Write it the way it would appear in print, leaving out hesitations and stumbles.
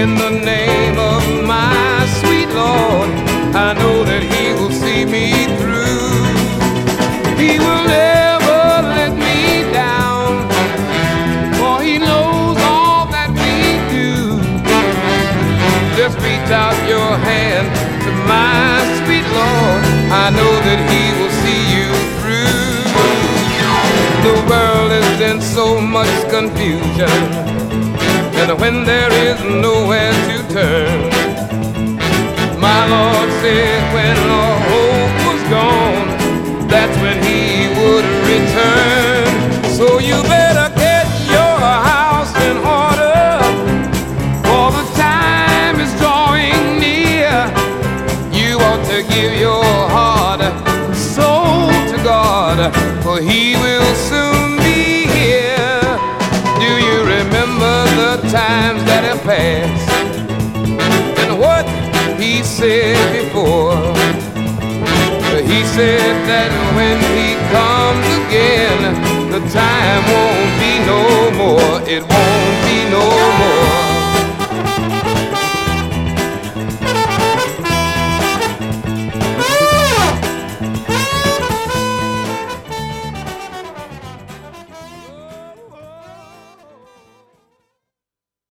in the name of my sweet Lord, I know that He will see me through. He will never let me down, for He knows all that we do. Just reach out your hand to my sweet Lord, I know that He will see you through. The world is in so much confusion, and when there is nowhere to turn, my Lord said when all hope was gone, that's when He would return. So you better get your house in order, for the time is drawing near. You ought to give your heart and soul to God, for He will soon be here. Do you remember the times that have passed and what He said before? He said that when He comes again, the time won't be no more. It won't